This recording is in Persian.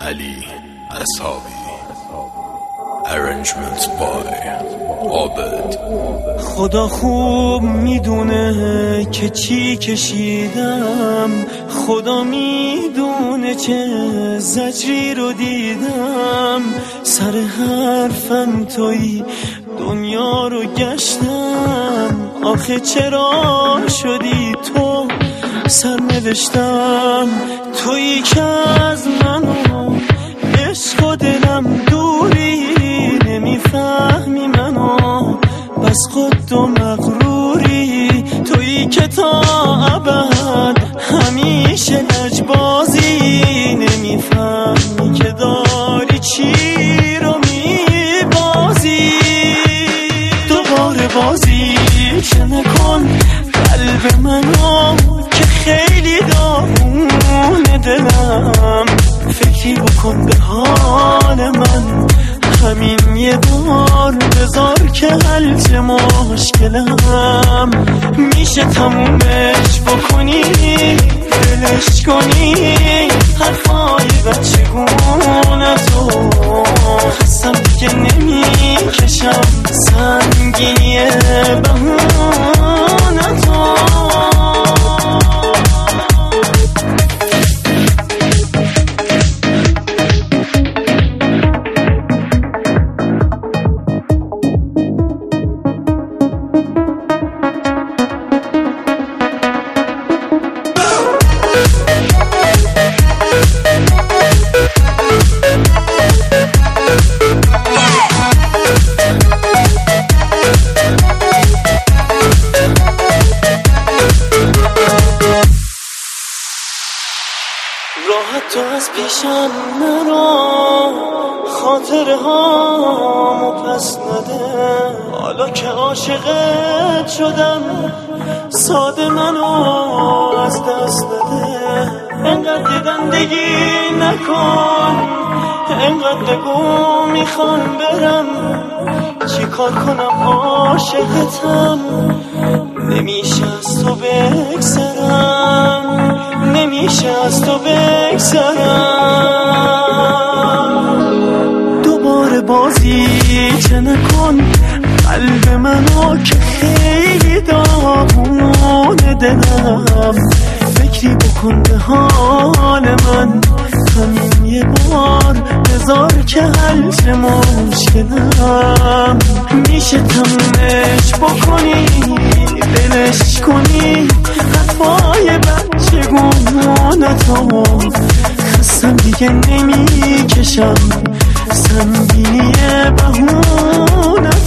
علی اصحابی. Arrangements by عابد. خدا خوب میدونه که چی کشیدم، خدا میدونه چه زجری رو دیدم. سر حرفم تویی دنیا رو گشتم، آخه چرا شدی تو سرنوشتم؟ تویی که از منو عشق و دلم دوری، نمیفهمی منو بس خود و مغروری. تویی که تا ابد همیشه لجبازی، نمیفهمی که داری چی رو میبازی. دوباره بازی که نکن قلب منو که خیلی داغونه دلم. فکری بکن به حال من، همین یه بار بذار که حل چه مشکلم. میشه تمومش بکنی، دلش کنی حرفای بچگونه تو. خستم دیگه نمیکشم سنگینی بهونه تو. راحت تو از پیشم نرو، خاطره هامو پس نده. حالا که عاشقت شدم ساده منو از دست بده. انقدر دندگی نکن، انقدر بگو میخوام برم. چی کار کنم عاشقتم، نمیشه از تو بگذرم، نمیشه از تو بگذرم. دوباره بازی چه نکن قلب منو که خیلی داغونه دلم. فکری بکن به حال من، همین یه بار بذار که حل چه مشکلم. میشه تمومش بکنی، دلش کنی حرفای بچگونه تو. خستم دیگه نمیکشم سنگینی بهونه